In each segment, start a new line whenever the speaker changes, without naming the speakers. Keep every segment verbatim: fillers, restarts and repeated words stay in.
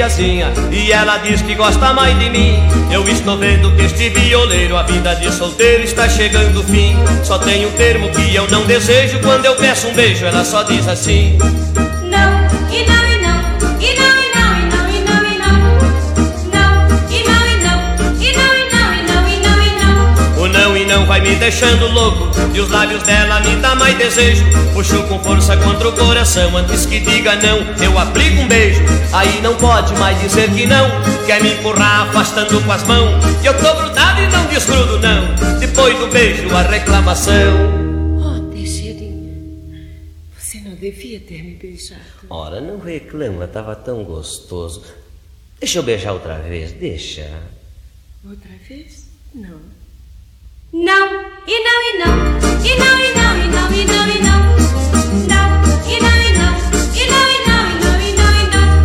Mariazinha e ela diz que gosta mais de mim. Eu estou vendo que este violeiro, a vida de solteiro está chegando ao fim. Só tem um termo que eu não desejo, quando eu peço um beijo ela só diz assim:
não, e não, e não, e não, e não, e não, e não, e não. Não, e não, e não, e não, e não, e não, e não, e não.
O não e não vai me deixando louco, e os lábios dela me dá mais desejo. Puxo com força contra o coração, antes que diga não, eu aplico um beijo. Aí não pode mais dizer que não, quer me empurrar afastando com as mãos. E eu tô grudado e não desgrudo não, depois do beijo a reclamação.
Oh, Teixeirinha, você não devia ter me beijado.
Ora, não reclama, tava tão gostoso. Deixa eu beijar outra vez, deixa.
Outra vez? Não.
Não, e não, e não, e não, e não, e não, e não, e não. Não, e não, e não, e não, e não, e não, e não, e não.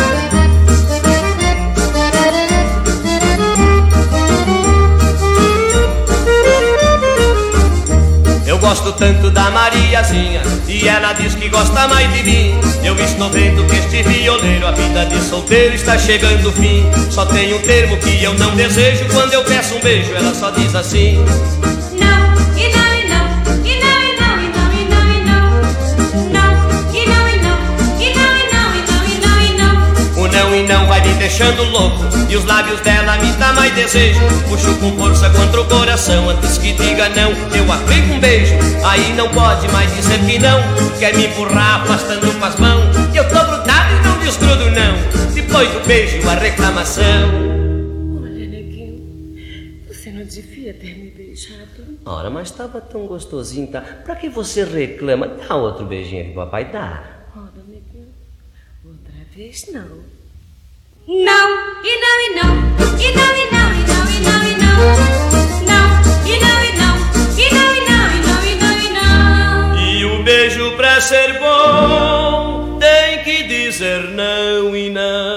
Eu gosto tanto da Mariazinha e ela diz que gosta mais de mim. Eu estou vendo que este violeiro, a vida de solteiro está chegando ao fim. Só tem um termo que eu não desejo, quando eu peço um beijo ela só diz assim:
não, e não, e não, e não, e não, e não, e não, e não. Não, e não, e não, e não, e não, e não, e não, e não.
O não e não vai me deixando louco, e os lábios dela me dá mais desejo. Puxo com força contra o coração, antes que diga não, eu aplico um beijo. Aí não pode mais dizer que não, quer me empurrar afastando com as mãos. E eu tô grudado e não desgrudo não, depois do beijo a reclamação.
Olha, neguinho, você não devia ter me beijado.
Ora, mas tava tão gostosinho, tá? Pra que você reclama? Dá outro beijinho aqui, papai, dá.
Olha, neguinho, outra vez não.
Não, e não, e não, e não, e não, e não, e não, e não. Não, e não, e não, e não, e não, e não, e não, e não.
E o beijo pra ser bom tem que dizer não e não.